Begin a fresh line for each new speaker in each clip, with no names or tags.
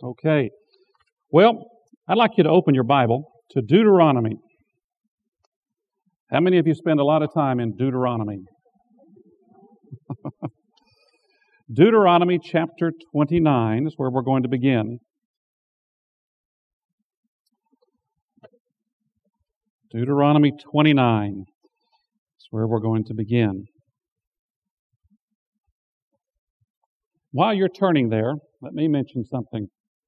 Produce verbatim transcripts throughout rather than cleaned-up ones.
Okay. Well, I'd like you to open your Bible to Deuteronomy. How many of you spend a lot of time in Deuteronomy? Deuteronomy chapter twenty-nine is where we're going to begin. Deuteronomy twenty-nine is where we're going to begin. While you're turning there, let me mention something.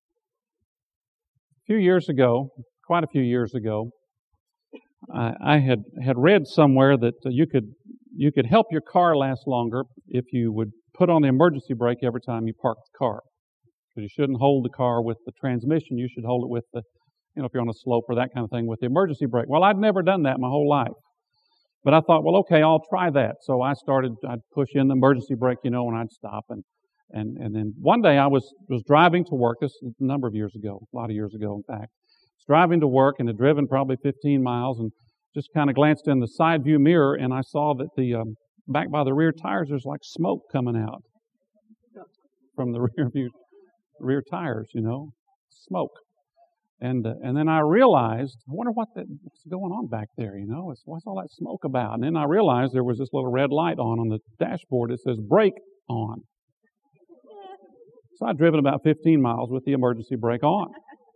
A few years ago, quite a few years ago, I, I had, had read somewhere that you could you could help your car last longer if you would put on the emergency brake every time you park the car. Because you shouldn't hold the car with the transmission, you should hold it with the, you know, if you're on a slope or that kind of thing, with the emergency brake. Well, I'd never done that my whole life. But I thought, well, okay, I'll try that. So I started, I'd push in the emergency brake, you know, and I'd stop. And And and then one day I was, was driving to work, this was a number of years ago, a lot of years ago in fact. I was driving to work and had driven probably fifteen miles and just kind of glanced in the side view mirror and I saw that the um, back by the rear tires there's like smoke coming out from the rear view, rear tires, you know, smoke. And uh, and then I realized, I wonder what that, what's going on back there, you know, it's, what's all that smoke about? And then I realized there was this little red light on on the dashboard that says brake on. So I'd driven about fifteen miles with the emergency brake on.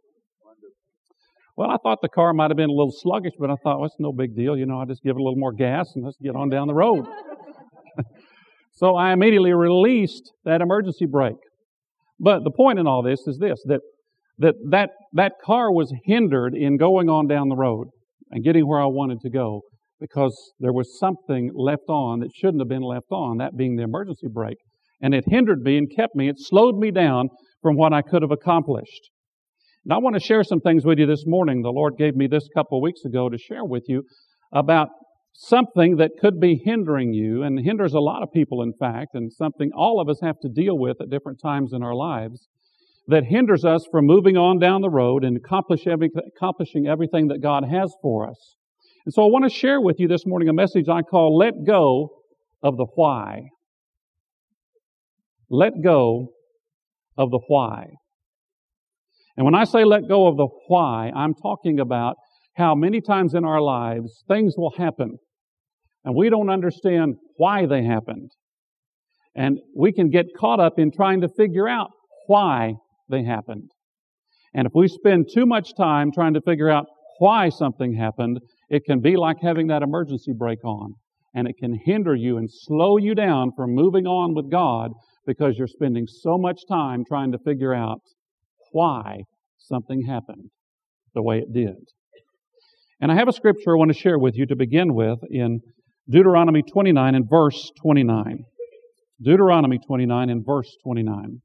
Well, I thought the car might have been a little sluggish, but I thought, well, it's no big deal. You know, I'll just give it a little more gas and let's get on down the road. So I immediately released that emergency brake. But the point in all this is this, that that that, that car was hindered in going on down the road and getting where I wanted to go because there was something left on that shouldn't have been left on, that being the emergency brake. And it hindered me and kept me. It slowed me down from what I could have accomplished. And I want to share some things with you this morning. The Lord gave me this a couple of weeks ago to share with you about something that could be hindering you and hinders a lot of people, in fact, and something all of us have to deal with at different times in our lives that hinders us from moving on down the road and accomplish every, accomplishing everything that God has for us. And so I want to share with you this morning a message I call Let Go of the Why. Let go of the why. And when I say let go of the why, I'm talking about how many times in our lives things will happen and we don't understand why they happened. And we can get caught up in trying to figure out why they happened. And if we spend too much time trying to figure out why something happened, it can be like having that emergency brake on. And it can hinder you and slow you down from moving on with God because you're spending so much time trying to figure out why something happened the way it did. And I have a scripture I want to share with you to begin with in Deuteronomy twenty-nine and verse twenty-nine. Deuteronomy twenty-nine and verse twenty-nine.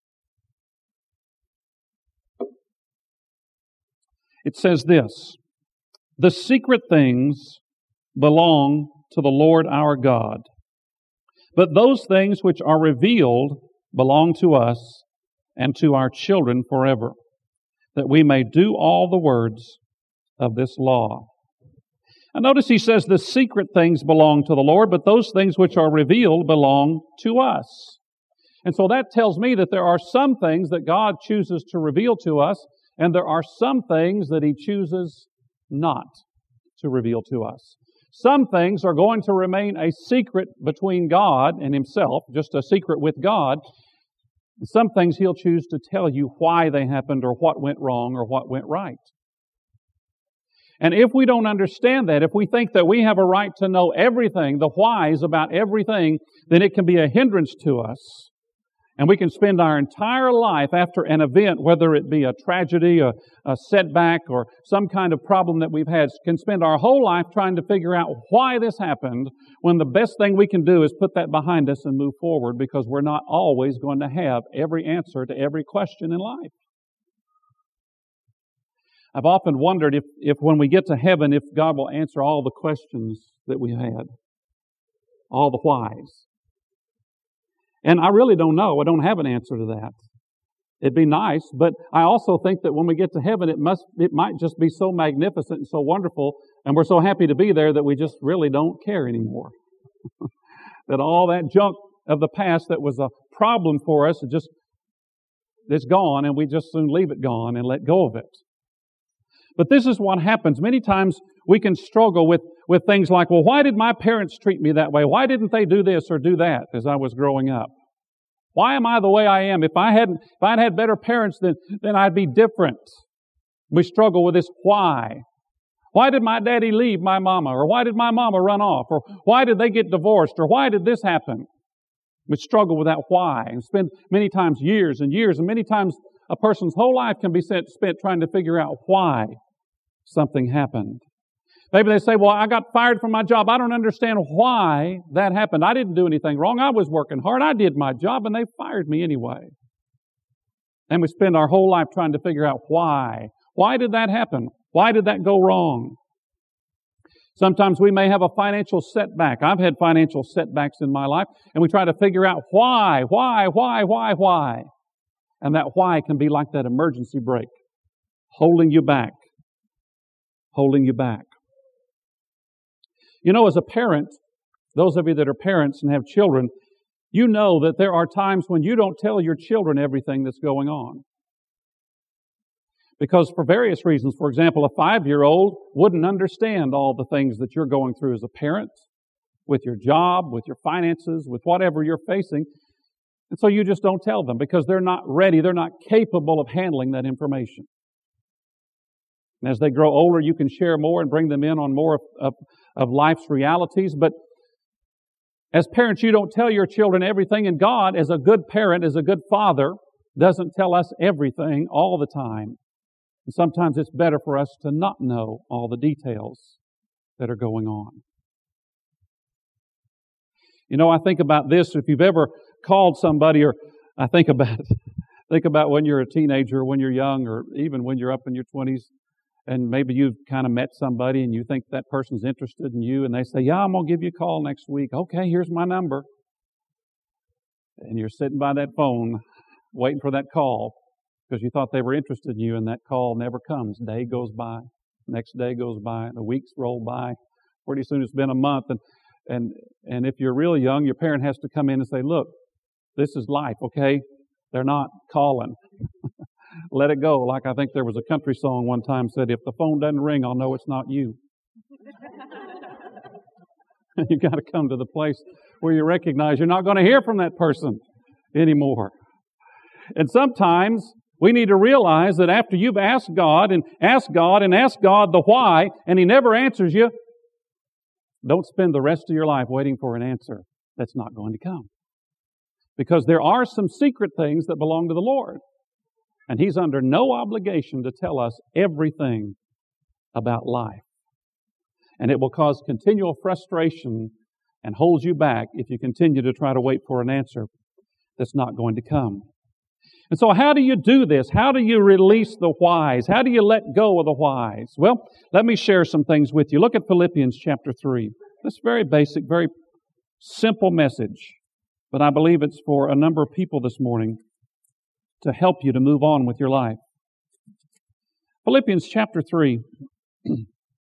It says this, "The secret things belong to the Lord our God. But those things which are revealed belong to us and to our children forever, that we may do all the words of this law." And notice he says the secret things belong to the Lord, but those things which are revealed belong to us. And so that tells me that there are some things that God chooses to reveal to us, and there are some things that He chooses not to reveal to us. Some things are going to remain a secret between God and Himself, just a secret with God. Some things He'll choose to tell you why they happened or what went wrong or what went right. And if we don't understand that, if we think that we have a right to know everything, the whys about everything, then it can be a hindrance to us. And we can spend our entire life after an event, whether it be a tragedy, a, a setback, or some kind of problem that we've had, can spend our whole life trying to figure out why this happened, when the best thing we can do is put that behind us and move forward, because we're not always going to have every answer to every question in life. I've often wondered if, if when we get to heaven, if God will answer all the questions that we had, all the whys. And I really don't know. I don't have an answer to that. It'd be nice, but I also think that when we get to heaven, it must, it might just be so magnificent and so wonderful, and we're so happy to be there that we just really don't care anymore. That all that junk of the past that was a problem for us, it just it's gone and we just soon leave it gone and let go of it. But this is what happens. Many times we can struggle with, with things like, well, why did my parents treat me that way? Why didn't they do this or do that as I was growing up? Why am I the way I am? If I hadn't, if I'd had better parents, then, then I'd be different. We struggle with this why. Why did my daddy leave my mama? Or why did my mama run off? Or why did they get divorced? Or why did this happen? We struggle with that why and spend many times years and years, and many times a person's whole life can be spent trying to figure out why something happened. Maybe they say, well, I got fired from my job. I don't understand why that happened. I didn't do anything wrong. I was working hard. I did my job, and they fired me anyway. And we spend our whole life trying to figure out why. Why did that happen? Why did that go wrong? Sometimes we may have a financial setback. I've had financial setbacks in my life, and we try to figure out why, why, why, why, why. And that why can be like that emergency brake, holding you back, holding you back. You know, as a parent, those of you that are parents and have children, you know that there are times when you don't tell your children everything that's going on. Because for various reasons, for example, a five-year-old wouldn't understand all the things that you're going through as a parent, with your job, with your finances, with whatever you're facing. And so you just don't tell them because they're not ready, they're not capable of handling that information. And as they grow older, you can share more and bring them in on more of, of, of life's realities. But as parents, you don't tell your children everything. And God, as a good parent, as a good father, doesn't tell us everything all the time. And sometimes it's better for us to not know all the details that are going on. You know, I think about this. If you've ever called somebody, or I think about think about when you're a teenager, when you're young, or even when you're up in your twenties, and maybe you've kind of met somebody and you think that person's interested in you, and they say, yeah, I'm going to give you a call next week. Okay, here's my number. And you're sitting by that phone waiting for that call because you thought they were interested in you, and that call never comes. Day goes by, next day goes by, the weeks roll by. Pretty soon it's been a month, and and and if you're really young, your parent has to come in and say, look, this is life, okay? They're not calling. Let it go. Like I think there was a country song one time said, if the phone doesn't ring, I'll know it's not you. You've got to come to the place where you recognize you're not going to hear from that person anymore. And sometimes we need to realize that after you've asked God and asked God and asked God the why, and He never answers you, don't spend the rest of your life waiting for an answer that's not going to come. Because there are some secret things that belong to the Lord. And He's under no obligation to tell us everything about life. And it will cause continual frustration and hold you back if you continue to try to wait for an answer that's not going to come. And so how do you do this? How do you release the whys? How do you let go of the whys? Well, let me share some things with you. Look at Philippians chapter three. This very basic, very simple message, but I believe it's for a number of people this morning to help you to move on with your life. Philippians chapter three, in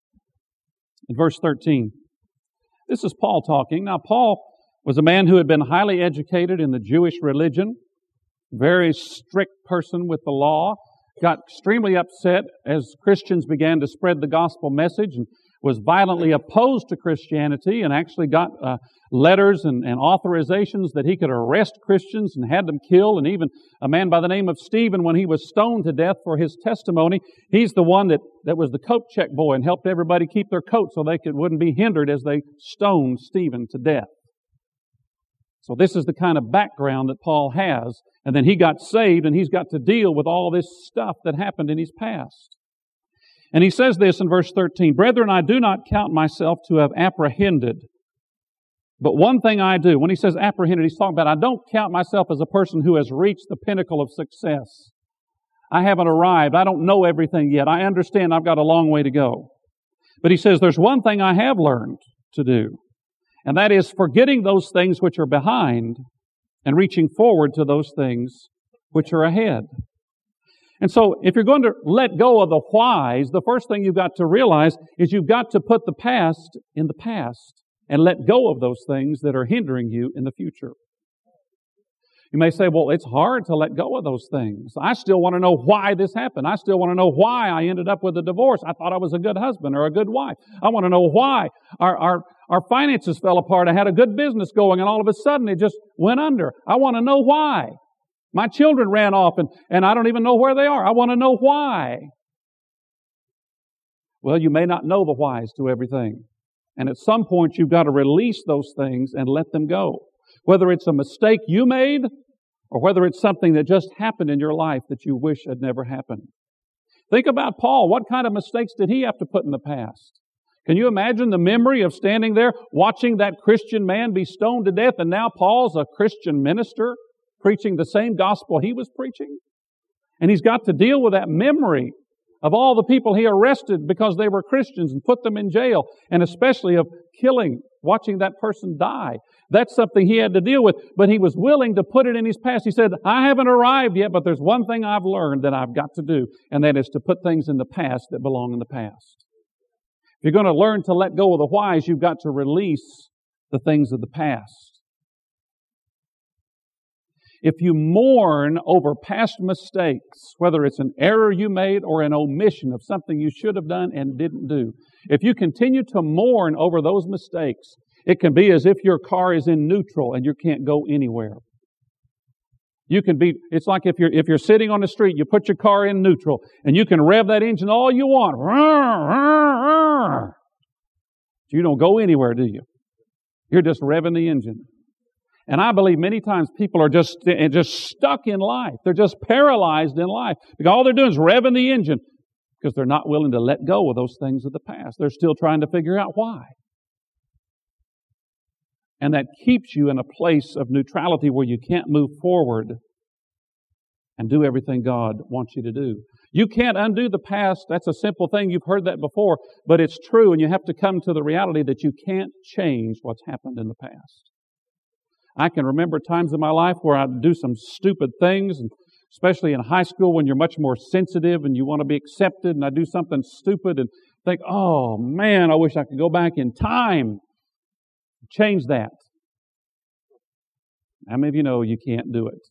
verse thirteen. This is Paul talking. Now, Paul was a man who had been highly educated in the Jewish religion, very strict person with the law, got extremely upset as Christians began to spread the gospel message and was violently opposed to Christianity, and actually got uh, letters and, and authorizations that he could arrest Christians and had them killed. And even a man by the name of Stephen, when he was stoned to death for his testimony, he's the one that, that was the coat check boy and helped everybody keep their coat so they could, wouldn't be hindered as they stoned Stephen to death. So this is the kind of background that Paul has. And then he got saved, and he's got to deal with all this stuff that happened in his past. And he says this in verse thirteen, "Brethren, I do not count myself to have apprehended. But one thing I do." When he says apprehended, he's talking about, I don't count myself as a person who has reached the pinnacle of success. I haven't arrived. I don't know everything yet. I understand I've got a long way to go. But he says, there's one thing I have learned to do. And that is forgetting those things which are behind and reaching forward to those things which are ahead. And so if you're going to let go of the whys, the first thing you've got to realize is you've got to put the past in the past and let go of those things that are hindering you in the future. You may say, well, it's hard to let go of those things. I still want to know why this happened. I still want to know why I ended up with a divorce. I thought I was a good husband or a good wife. I want to know why our, our, our finances fell apart. I had a good business going and all of a sudden it just went under. I want to know why. My children ran off and, and I don't even know where they are. I want to know why. Well, you may not know the whys to everything. And at some point you've got to release those things and let them go. Whether it's a mistake you made or whether it's something that just happened in your life that you wish had never happened. Think about Paul. What kind of mistakes did he have to put in the past? Can you imagine the memory of standing there watching that Christian man be stoned to death and now Paul's a Christian minister preaching the same gospel he was preaching? And he's got to deal with that memory of all the people he arrested because they were Christians and put them in jail, and especially of killing, watching that person die. That's something he had to deal with, but he was willing to put it in his past. He said, I haven't arrived yet, but there's one thing I've learned that I've got to do, and that is to put things in the past that belong in the past. If you're going to learn to let go of the whys, you've got to release the things of the past. If you mourn over past mistakes, whether it's an error you made or an omission of something you should have done and didn't do, if you continue to mourn over those mistakes, it can be as if your car is in neutral and you can't go anywhere. You can be, it's like if you're, if you're sitting on the street, you put your car in neutral and you can rev that engine all you want. You don't go anywhere, do you? You're just revving the engine. And I believe many times people are just, just stuck in life. They're just paralyzed in life. Because all they're doing is revving the engine because they're not willing to let go of those things of the past. They're still trying to figure out why. And that keeps you in a place of neutrality where you can't move forward and do everything God wants you to do. You can't undo the past. That's a simple thing. You've heard that before, but it's true, and you have to come to the reality that you can't change what's happened in the past. I can remember times in my life where I'd do some stupid things, and especially in high school when you're much more sensitive and you want to be accepted, and I do something stupid and think, oh man, I wish I could go back in time and change that. How many of you know you can't do it?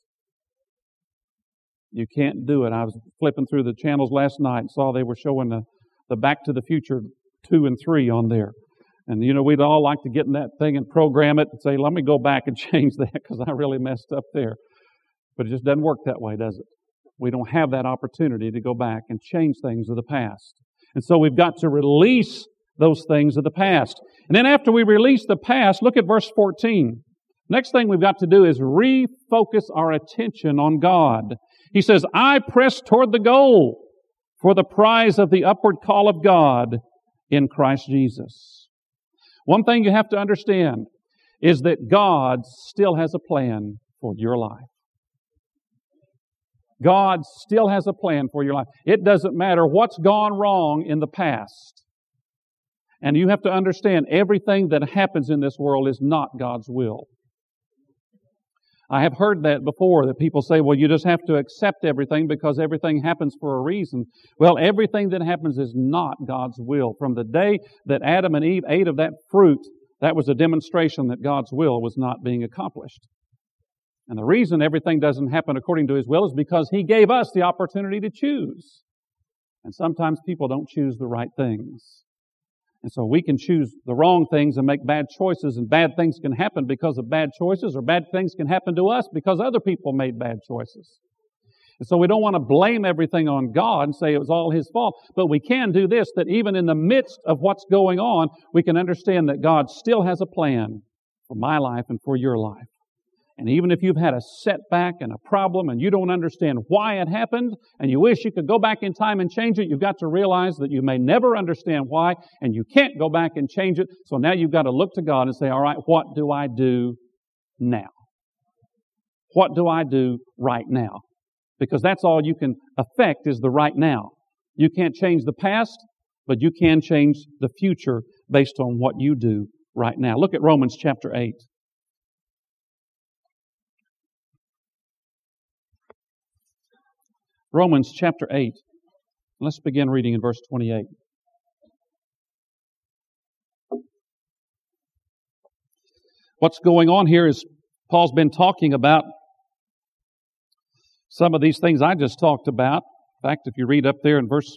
You can't do it. I was flipping through the channels last night and saw they were showing the, the Back to the Future two and three on there. And, you know, we'd all like to get in that thing and program it and say, let me go back and change that because I really messed up there. But it just doesn't work that way, does it? We don't have that opportunity to go back and change things of the past. And so we've got to release those things of the past. And then after we release the past, look at verse fourteen. Next thing we've got to do is refocus our attention on God. He says, I press toward the goal for the prize of the upward call of God in Christ Jesus. One thing you have to understand is that God still has a plan for your life. God still has a plan for your life. It doesn't matter what's gone wrong in the past. And you have to understand everything that happens in this world is not God's will. I have heard that before, that people say, well, you just have to accept everything because everything happens for a reason. Well, everything that happens is not God's will. From the day that Adam and Eve ate of that fruit, that was a demonstration that God's will was not being accomplished. And the reason everything doesn't happen according to His will is because He gave us the opportunity to choose. And sometimes people don't choose the right things. And so we can choose the wrong things and make bad choices, and bad things can happen because of bad choices, or bad things can happen to us because other people made bad choices. And so we don't want to blame everything on God and say it was all His fault, but we can do this, that even in the midst of what's going on, we can understand that God still has a plan for my life and for your life. And even if you've had a setback and a problem and you don't understand why it happened and you wish you could go back in time and change it, you've got to realize that you may never understand why and you can't go back and change it. So now you've got to look to God and say, all right, what do I do now? What do I do right now? Because that's all you can affect is the right now. You can't change the past, but you can change the future based on what you do right now. Look at Romans chapter eight. Romans chapter eight. Let's begin reading in verse twenty-eight. What's going on here is Paul's been talking about Some of these things I just talked about. In fact, if you read up there in verse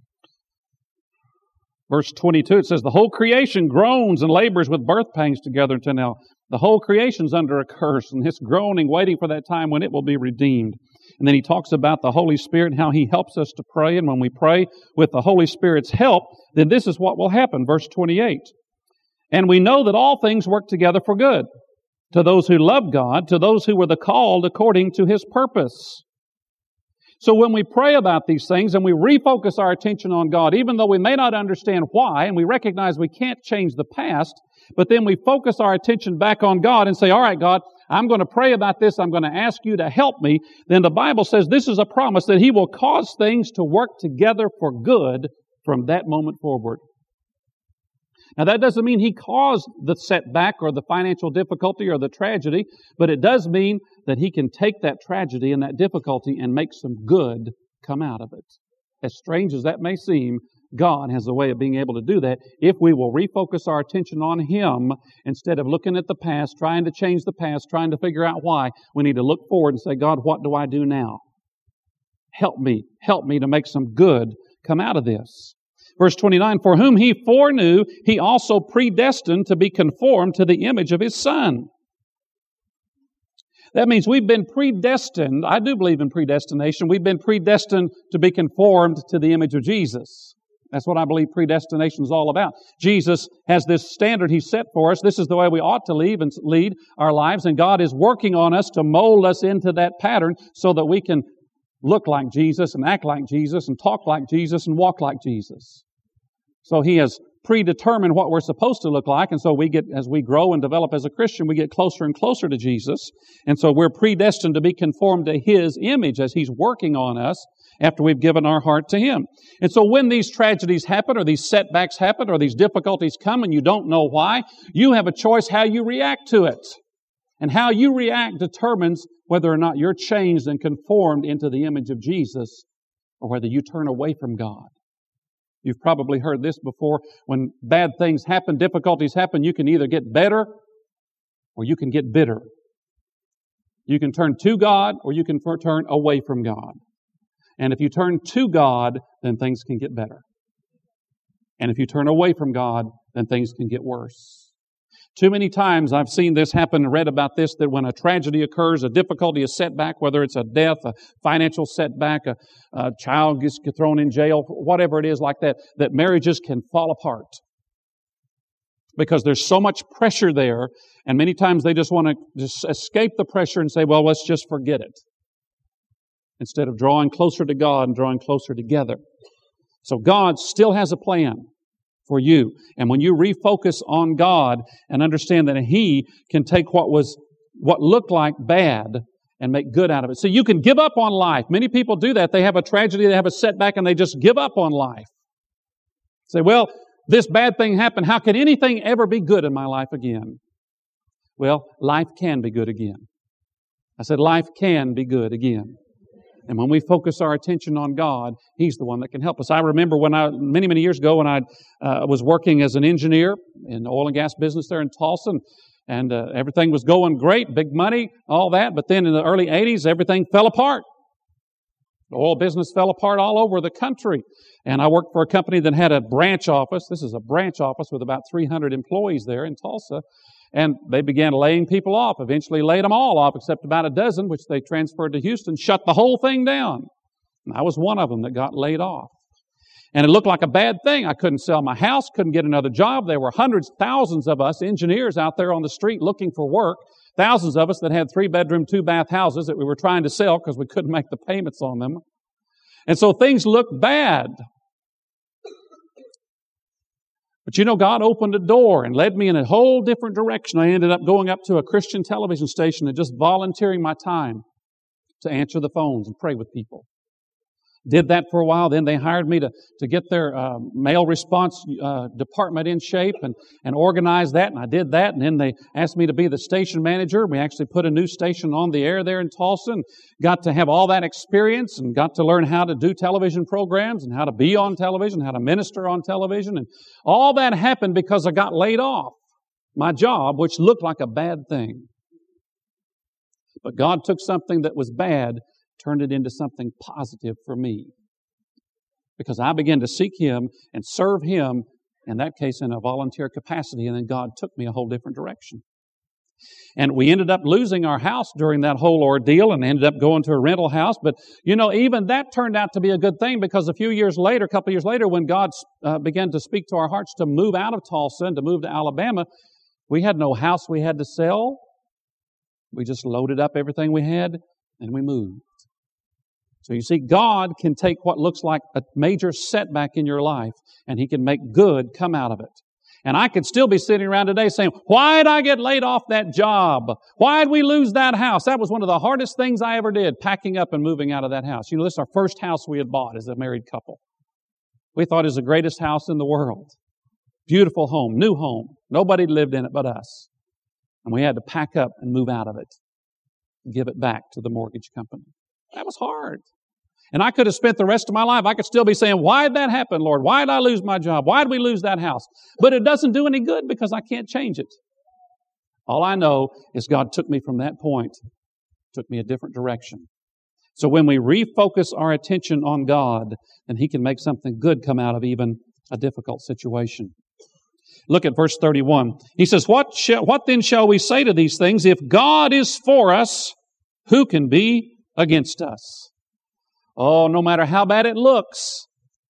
verse twenty-two, it says, the whole creation groans and labors with birth pangs together until now. The whole creation's under a curse, and it's groaning, waiting for that time when it will be redeemed. And then he talks about the Holy Spirit and how He helps us to pray. And when we pray with the Holy Spirit's help, then this is what will happen. Verse twenty-eight. And we know that all things work together for good, to those who love God, to those who were the called according to His purpose. So when we pray about these things and we refocus our attention on God, even though we may not understand why, and we recognize we can't change the past, but then we focus our attention back on God and say, all right, God, I'm going to pray about this. I'm going to ask you to help me. Then the Bible says this is a promise that He will cause things to work together for good from that moment forward. Now, that doesn't mean He caused the setback or the financial difficulty or the tragedy, but it does mean that He can take that tragedy and that difficulty and make some good come out of it. As strange as that may seem, God has a way of being able to do that if we will refocus our attention on Him instead of looking at the past, trying to change the past, trying to figure out why. We need to look forward and say, God, what do I do now? Help me. Help me to make some good come out of this. Verse twenty-nine, for whom He foreknew, He also predestined to be conformed to the image of His Son. That means we've been predestined. I do believe in predestination. We've been predestined to be conformed to the image of Jesus. That's what I believe predestination is all about. Jesus has this standard He set for us. This is the way we ought to lead and lead our lives, and God is working on us to mold us into that pattern so that we can look like Jesus and act like Jesus and talk like Jesus and walk like Jesus. So He has predetermined what we're supposed to look like, and so we get, as we grow and develop as a Christian, we get closer and closer to Jesus. And so we're predestined to be conformed to His image as He's working on us after we've given our heart to Him. And so when these tragedies happen or these setbacks happen or these difficulties come and you don't know why, you have a choice how you react to it. And how you react determines whether or not you're changed and conformed into the image of Jesus or whether you turn away from God. You've probably heard this before. When bad things happen, difficulties happen, you can either get better or you can get bitter. You can turn to God or you can turn away from God. And if you turn to God, then things can get better. And if you turn away from God, then things can get worse. Too many times I've seen this happen and read about this, that when a tragedy occurs, a difficulty, a setback, whether it's a death, a financial setback, a, a child gets thrown in jail, whatever it is like that, that marriages can fall apart. Because there's so much pressure there, and many times they just want to just escape the pressure and say, well, let's just forget it. Instead of drawing closer to God and drawing closer together. So God still has a plan for you. And when you refocus on God and understand that He can take what was, what looked like bad and make good out of it. So you can give up on life. Many people do that. They have a tragedy, they have a setback, and they just give up on life. Say, well, this bad thing happened. How can anything ever be good in my life again? Well, life can be good again. I said life can be good again. And when we focus our attention on God, He's the one that can help us. I remember when I, many, many years ago, when I uh, was working as an engineer in the oil and gas business there in Tulsa, and, and uh, everything was going great, big money, all that. But then in the early eighties, everything fell apart. The oil business fell apart all over the country. And I worked for a company that had a branch office. This is a branch office with about three hundred employees there in Tulsa. And they began laying people off, eventually laid them all off except about a dozen, which they transferred to Houston, shut the whole thing down. And I was one of them that got laid off. And it looked like a bad thing. I couldn't sell my house, couldn't get another job. There were hundreds, thousands of us engineers out there on the street looking for work. Thousands of us that had three-bedroom, two-bath houses that we were trying to sell because we couldn't make the payments on them. And so things looked bad. But you know, God opened a door and led me in a whole different direction. I ended up going up to a Christian television station and just volunteering my time to answer the phones and pray with people. Did that for a while. Then they hired me to, to get their uh, mail response uh, department in shape and, and organize that. And I did that. And then they asked me to be the station manager. We actually put a new station on the air there in Tulsa and got to have all that experience and got to learn how to do television programs and how to be on television, how to minister on television. And all that happened because I got laid off my job, which looked like a bad thing. But God took something that was bad turned it into something positive for me. Because I began to seek Him and serve Him, in that case in a volunteer capacity, and then God took me a whole different direction. And we ended up losing our house during that whole ordeal and ended up going to a rental house. But, you know, even that turned out to be a good thing, because a few years later, a couple of years later, when God uh, began to speak to our hearts to move out of Tulsa and to move to Alabama, we had no house we had to sell. We just loaded up everything we had and we moved. So you see, God can take what looks like a major setback in your life and He can make good come out of it. And I could still be sitting around today saying, why did I get laid off that job? Why did we lose that house? That was one of the hardest things I ever did, packing up and moving out of that house. You know, this is our first house we had bought as a married couple. We thought it was the greatest house in the world. Beautiful home, new home. Nobody lived in it but us. And we had to pack up and move out of it and give it back to the mortgage company. That was hard. And I could have spent the rest of my life, I could still be saying, why did that happen, Lord? Why did I lose my job? Why did we lose that house? But it doesn't do any good because I can't change it. All I know is God took me from that point, took me a different direction. So when we refocus our attention on God, then He can make something good come out of even a difficult situation. Look at verse thirty-one. He says, what, shall, what then shall we say to these things? If God is for us, who can be against us? Oh, no matter how bad it looks,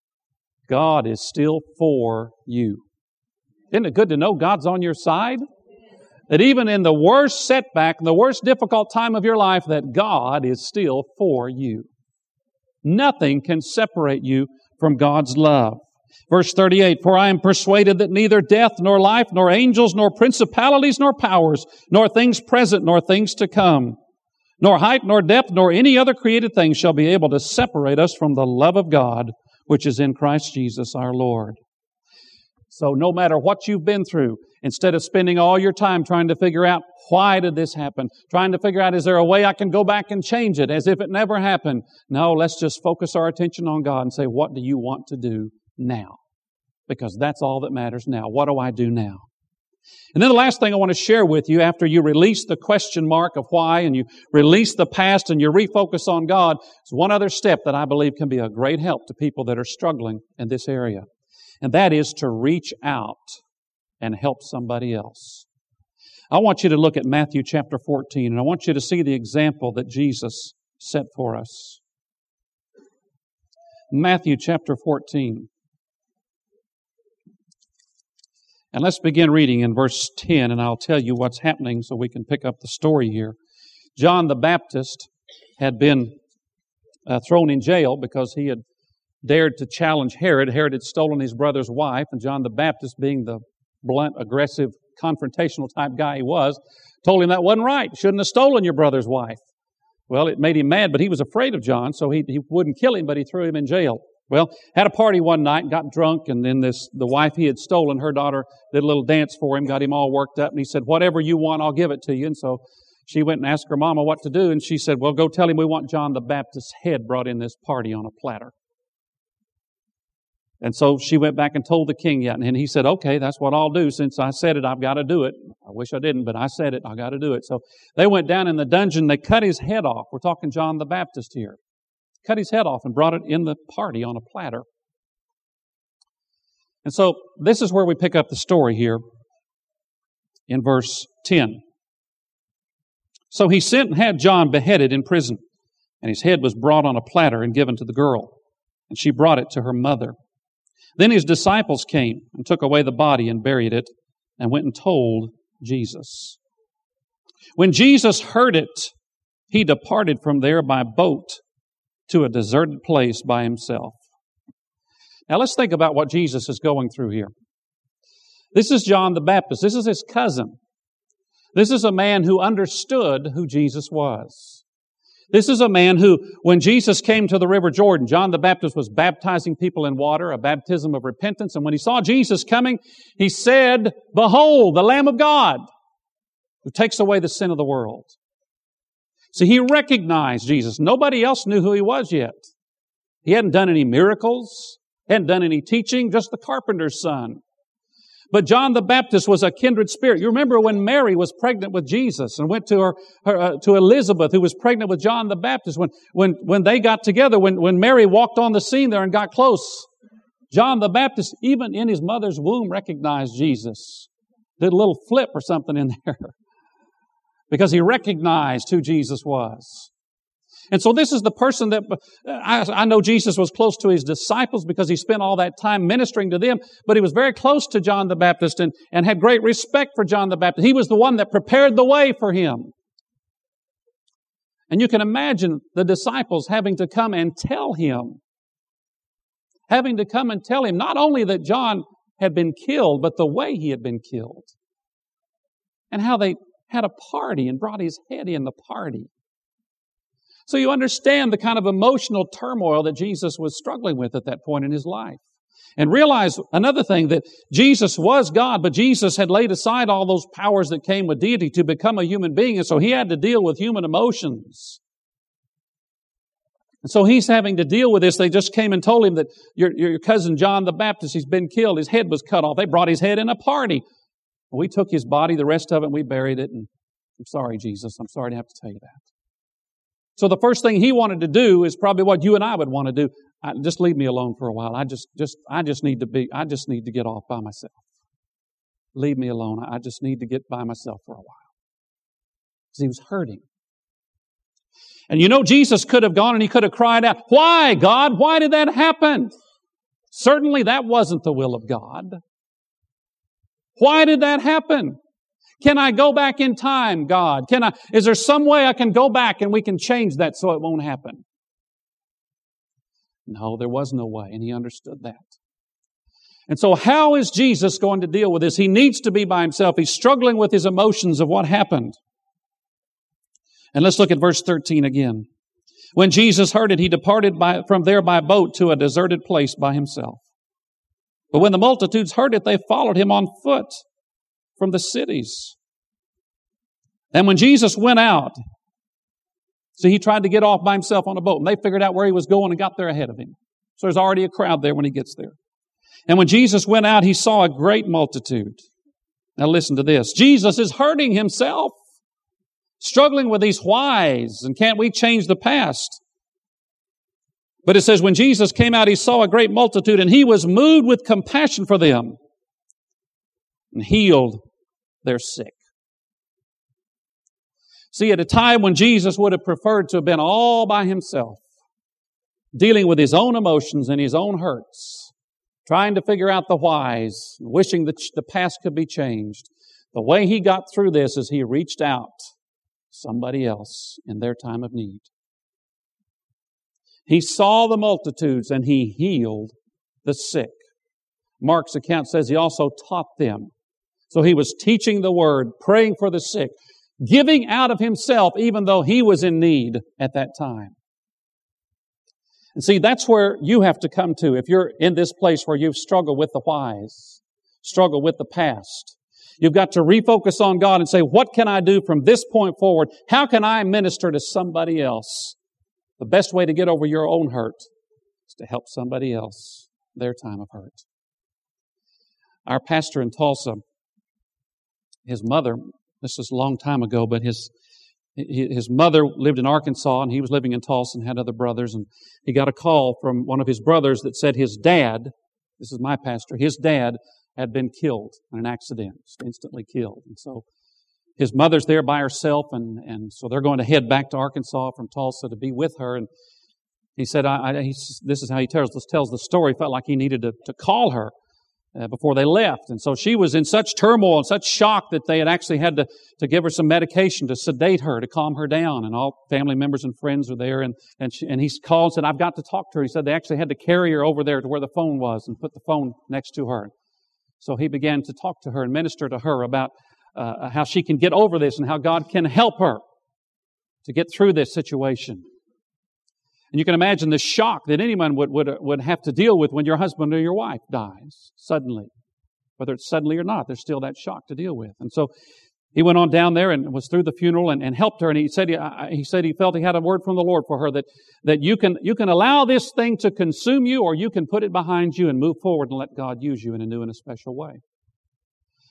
God is still for you. Isn't it good to know God's on your side? That even in the worst setback, the worst difficult time of your life, that God is still for you. Nothing can separate you from God's love. Verse thirty-eight, for I am persuaded that neither death, nor life, nor angels, nor principalities, nor powers, nor things present, nor things to come, nor height, nor depth, nor any other created thing shall be able to separate us from the love of God, which is in Christ Jesus our Lord. So no matter what you've been through, instead of spending all your time trying to figure out, why did this happen? Trying to figure out, is there a way I can go back and change it as if it never happened? No, let's just focus our attention on God and say, what do you want to do now? Because that's all that matters now. What do I do now? And then the last thing I want to share with you, after you release the question mark of why and you release the past and you refocus on God, is one other step that I believe can be a great help to people that are struggling in this area. And that is to reach out and help somebody else. I want you to look at Matthew chapter fourteen, and I want you to see the example that Jesus set for us. Matthew chapter fourteen. And let's begin reading in verse ten, and I'll tell you what's happening so we can pick up the story here. John the Baptist had been uh, thrown in jail because he had dared to challenge Herod. Herod had stolen his brother's wife, and John the Baptist, being the blunt, aggressive, confrontational type guy he was, told him that wasn't right. You shouldn't have stolen your brother's wife. Well, it made him mad, but he was afraid of John, so he, he wouldn't kill him, but he threw him in jail. Well, had a party one night, got drunk, and then this the wife he had stolen, her daughter, did a little dance for him, got him all worked up, and he said, whatever you want, I'll give it to you. And so she went and asked her mama what to do, and she said, well, go tell him we want John the Baptist's head brought in this party on a platter. And so she went back and told the king, yeah, and he said, okay, that's what I'll do. Since I said it, I've got to do it. I wish I didn't, but I said it, I've got to do it. So they went down in the dungeon, they cut his head off. We're talking John the Baptist here. Cut his head off and brought it in the party on a platter. And so this is where we pick up the story here in verse ten. So he sent and had John beheaded in prison, and his head was brought on a platter and given to the girl, and she brought it to her mother. Then his disciples came and took away the body and buried it, and went and told Jesus. When Jesus heard it, he departed from there by boat to a deserted place by himself. Now let's think about what Jesus is going through here. This is John the Baptist. This is his cousin. This is a man who understood who Jesus was. This is a man who, when Jesus came to the River Jordan, John the Baptist was baptizing people in water, a baptism of repentance. And when he saw Jesus coming, he said, behold, the Lamb of God who takes away the sin of the world. So he recognized Jesus. Nobody else knew who he was yet. He hadn't done any miracles, hadn't done any teaching, just the carpenter's son. But John the Baptist was a kindred spirit. You remember when Mary was pregnant with Jesus and went to her, her uh, to Elizabeth, who was pregnant with John the Baptist. When when when they got together, when when Mary walked on the scene there and got close, John the Baptist, even in his mother's womb, recognized Jesus. Did a little flip or something in there because he recognized who Jesus was. And so this is the person that, I, I know Jesus was close to his disciples because he spent all that time ministering to them, but he was very close to John the Baptist and, and had great respect for John the Baptist. He was the one that prepared the way for him. And you can imagine the disciples having to come and tell him, having to come and tell him not only that John had been killed, but the way he had been killed. And how they had a party and brought his head in the party. So you understand the kind of emotional turmoil that Jesus was struggling with at that point in his life. And realize another thing, that Jesus was God, but Jesus had laid aside all those powers that came with deity to become a human being, and so he had to deal with human emotions. And so he's having to deal with this. They just came and told him that your, your cousin John the Baptist, he's been killed, his head was cut off. They brought his head in a party. We took his body, the rest of it, and we buried it, and I'm sorry, Jesus, I'm sorry to have to tell you that. So the first thing he wanted to do is probably what you and I would want to do. I, just leave me alone for a while. I just, just, I just need to be, I just need to get off by myself. Leave me alone. I just need to get by myself for a while. Because he was hurting. And you know, Jesus could have gone and he could have cried out, "Why, God? Why did that happen?" Certainly that wasn't the will of God. Why did that happen? Can I go back in time, God? Can I, is there some way I can go back and we can change that so it won't happen? No, there was no way, and he understood that. And so how is Jesus going to deal with this? He needs to be by himself. He's struggling with his emotions of what happened. And let's look at verse thirteen again. When Jesus heard it, he departed by, from there by boat to a deserted place by himself. But when the multitudes heard it, they followed him on foot from the cities. And when Jesus went out, see, he tried to get off by himself on a boat, and they figured out where he was going and got there ahead of him. So there's already a crowd there when he gets there. And when Jesus went out, he saw a great multitude. Now listen to this. Jesus is hurting himself, struggling with these whys, and can't we change the past? But it says, when Jesus came out, he saw a great multitude, and he was moved with compassion for them, and healed their sick. See, at a time when Jesus would have preferred to have been all by himself, dealing with his own emotions and his own hurts, trying to figure out the whys, wishing that the past could be changed, the way he got through this is he reached out to somebody else in their time of need. He saw the multitudes and he healed the sick. Mark's account says he also taught them. So he was teaching the word, praying for the sick, giving out of himself even though he was in need at that time. And see, that's where you have to come to if you're in this place where you've struggled with the whys, struggled with the past. You've got to refocus on God and say, what can I do from this point forward? How can I minister to somebody else? The best way to get over your own hurt is to help somebody else their time of hurt. Our pastor in Tulsa, his mother, this is a long time ago, but his his mother lived in Arkansas and he was living in Tulsa and had other brothers, and he got a call from one of his brothers that said his dad, this is my pastor, his dad had been killed in an accident, instantly killed. And so his mother's there by herself, and, and so they're going to head back to Arkansas from Tulsa to be with her. And he said, I, I, he, this is how he tells, tells the story. He felt like he needed to, to call her uh, before they left. And so she was in such turmoil and such shock that they had actually had to, to give her some medication to sedate her, to calm her down. And all family members and friends are there. And, and, she, and he called and said, I've got to talk to her. He said they actually had to carry her over there to where the phone was and put the phone next to her. So he began to talk to her and minister to her about uh, how she can get over this and how God can help her to get through this situation. And you can imagine the shock that anyone would, would, would have to deal with when your husband or your wife dies suddenly. Whether it's suddenly or not, there's still that shock to deal with. And so he went on down there and was through the funeral and, and helped her. And he said he, he said he felt he had a word from the Lord for her that, that you can, you can allow this thing to consume you, or you can put it behind you and move forward and let God use you in a new and a special way.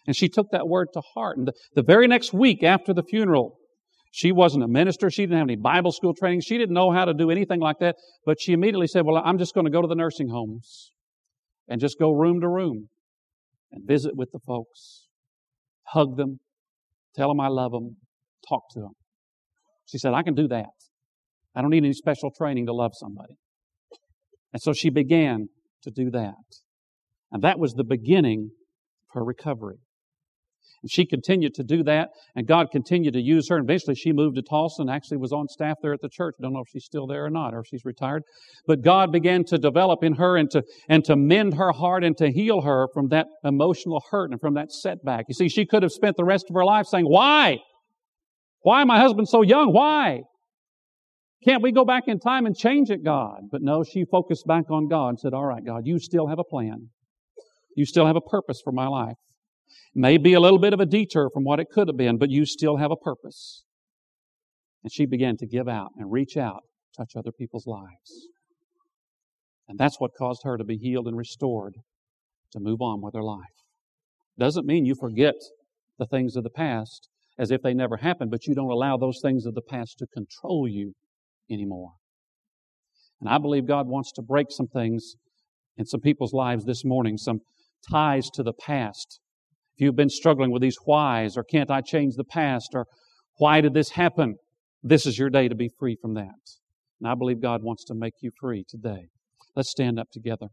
And she took that word to heart. And the, the very next week after the funeral, she wasn't a minister. She didn't have any Bible school training. She didn't know how to do anything like that. But she immediately said, well, I'm just going to go to the nursing homes and just go room to room and visit with the folks, hug them, tell them I love them, talk to them. She said, I can do that. I don't need any special training to love somebody. And so she began to do that. And that was the beginning of her recovery. And she continued to do that, and God continued to use her. And eventually she moved to Tulsa and actually was on staff there at the church. Don't know if she's still there or not, or if she's retired. But God began to develop in her and to, and to mend her heart and to heal her from that emotional hurt and from that setback. You see, she could have spent the rest of her life saying, why? Why my husband so young? Why? Can't we go back in time and change it, God? But no, she focused back on God and said, all right, God, you still have a plan. You still have a purpose for my life. May be a little bit of a detour from what it could have been, but you still have a purpose. And she began to give out and reach out, touch other people's lives. And that's what caused her to be healed and restored, to move on with her life. Doesn't mean you forget the things of the past as if they never happened, but you don't allow those things of the past to control you anymore. And I believe God wants to break some things in some people's lives this morning, some ties to the past. If you've been struggling with these whys, or can't I change the past, or why did this happen? This is your day to be free from that. And I believe God wants to make you free today. Let's stand up together.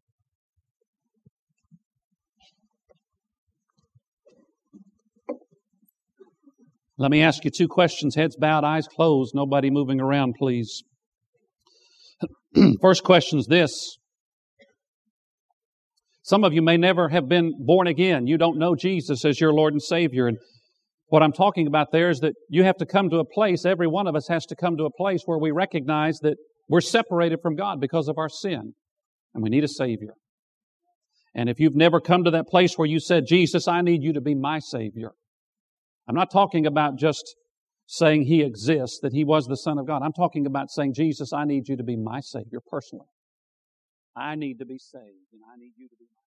Let me ask you two questions. Heads bowed, eyes closed, nobody moving around, please. First question is this. Some of you may never have been born again. You don't know Jesus as your Lord and Savior. And what I'm talking about there is that you have to come to a place, every one of us has to come to a place where we recognize that we're separated from God because of our sin. And we need a Savior. And if you've never come to that place where you said, Jesus, I need you to be my Savior. I'm not talking about just saying He exists, that He was the Son of God. I'm talking about saying, Jesus, I need you to be my Savior personally. I need to be saved, and I need you to be my